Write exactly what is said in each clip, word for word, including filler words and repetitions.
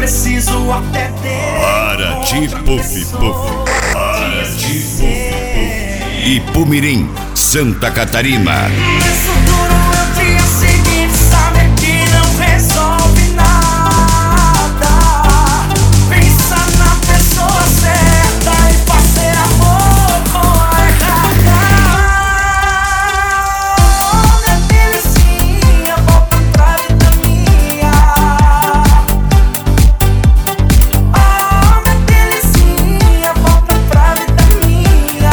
preciso até ter. Para de puff puff, para de puff puff. Ipumirim, Santa Catarina. Isso duro é o dia seguinte, saber que não resolve nada. Pensa na pessoa certa e fazer amor com a errada. Oh, minha delicinha, volta pra vida minha. Oh, minha delicinha, volta pra vida minha.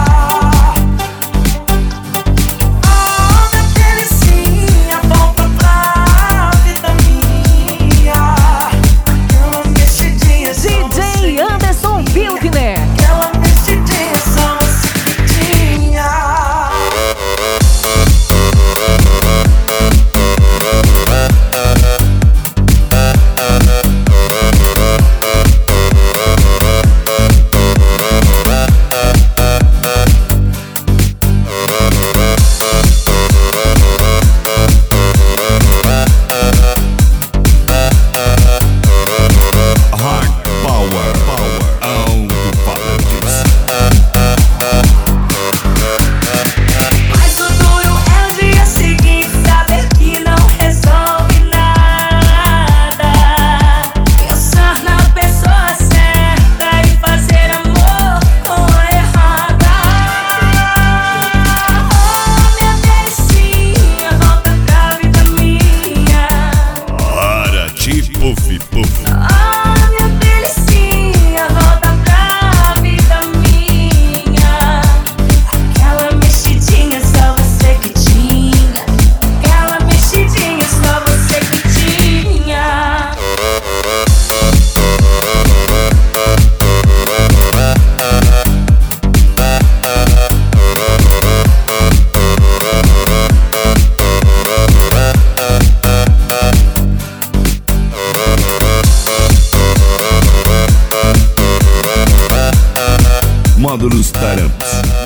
Oh, minha delicinha, volta pra vida minha. Aquela mexidinha só D J Anderson Wildner. Aquela mexidinha só você que tinha. Hard Power, Power, alto-falantes. Mas o duro é o dia seguinte, saber que não resolve nada. Pensar na pessoa certa e fazer amor com a errada. Oh, minha delicinha, volta pra vida minha. Para de puff puff. Oh, minha delicinha, volta pra vida minha. Aquela mexidinha só você que tinha. Aquela mexidinha só você que tinha. Módulos Taramps.